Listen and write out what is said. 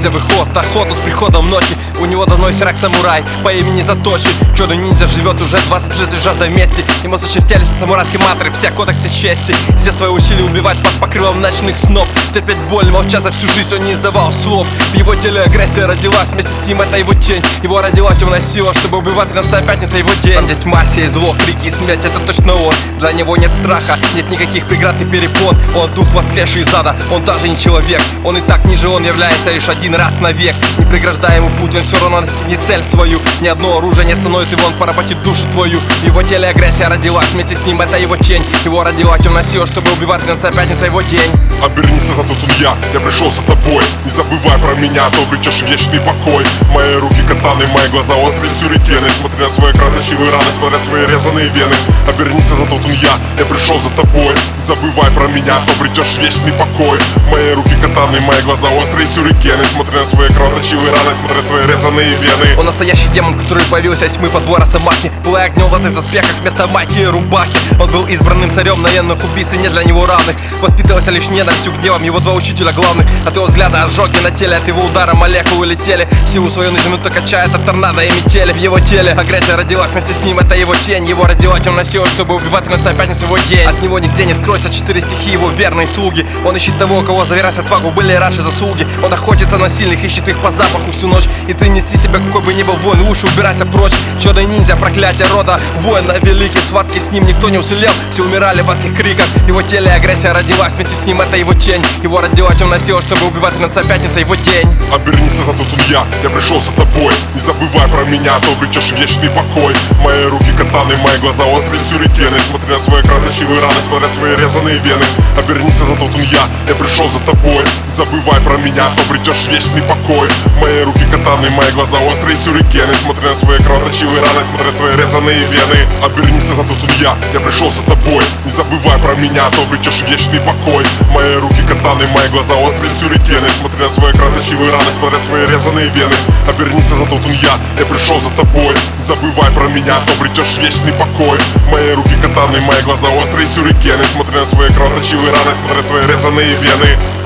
ниндзя выход, охоту с приходом ночи. У него давно есть рак-самурай по имени Заточи. Чудо-ниндзя живет уже 20 лет и жажда мести. Ему зачертели все самурайские мантры, все кодексы чести. Все свои усилия убивать под покрывом ночных снов. Терпеть боль, молча за всю жизнь он не издавал слов. В его теле агрессия родилась, вместе с ним это его тень. Его родила темная сила, чтобы убивать 13-я пятница его день. Там где тьма сеет зло, крики и смерть, это точно он. Для него нет страха, нет никаких преград и перепон. Он дух воскресший из ада, он даже не человек. Он и так ниже, он является лишь один раз навек. Не преграждая ему путь, он все равно достигнет цель свою. Ни одно оружие не остановит его, он поработит душу твою. В его теле агрессия родилась, вместе с ним это его тень. Его родила темная сила, чтобы убивать 13-я пятница его день. Обернись, за тут я пришел за тобой. Не забывай про меня, то обретешь вечный покой. Мои руки катаны, мои глаза острые сюрикены. Смотри на свои кровоточивые раны, смотря свои резаные вены. Обернись, за тут я пришел за тобой. Не забывай про меня, то обретешь вечный покой. Мои руки катаны, мои глаза острые сюрикены. Смотри на свои кровоточивые раны, смотря свои резаные вены. Он настоящий демон, который появился из тьмы подвора Самаки. Пылая огнем в этой доспехах вместо майки и рубахи. Он был избранным царем наемных убийц и нет для него равных. Воспитывался лишь ненавистью к девам, его два учителя главных. От его взгляда ожоги на теле, от его удара молекулы летели. Силу свою на минуту качает от торнадо и метели. В его теле агрессия родилась, вместе с ним это его тень. Его родила темная сила, чтобы убивать 13-я пятница его день. От него нигде не скроется 4 стихии, его верные слуги. Он ищет того, у кого заверять отвагу были раньше заслуги. Он охотится на сильных, ищет их по запаху всю ночь. И ты нести себя, какой бы ни был воин, лучше убирайся прочь. Чудо-ниндзя, проклятие рода, воин на великие схватки, с ним никто не уцелел. Все умирали в адских криках. В его теле агрессия родилась, вместе с ним это его тень. Его родила темная сила, чтобы убивать 13-я пятница его день. Обернись, за тут я пришел за тобой. Не забывай про меня, то обретешь вечный покой. Мои руки катаны, мои глаза острые сюрикены. Смотри на свои кровоточивые раны, смотря свои резаные вены. Обернись, за тут я пришел за тобой. Не забывай про меня, то обретешь вечный покой. Мои руки катаны, мои глаза острые сюрикены. Смотри на свои кровоточивые раны, смотря свои резаные вены. Обернись, за тут я пришел за тобой. Не забывай про меня, то обретешь вечный покой. Мои руки катаны, мои глаза острые сюрикены. Смотри на свои кровоточивые раны, смотря свои резаные вены. Обернись, за тут я пришел за тобой. Не забывай про меня, то обретешь вечный покой. Мои руки катаны, мои глаза острые сюрикены. Смотри на свои кровоточивые раны, смотря свои резаные вены.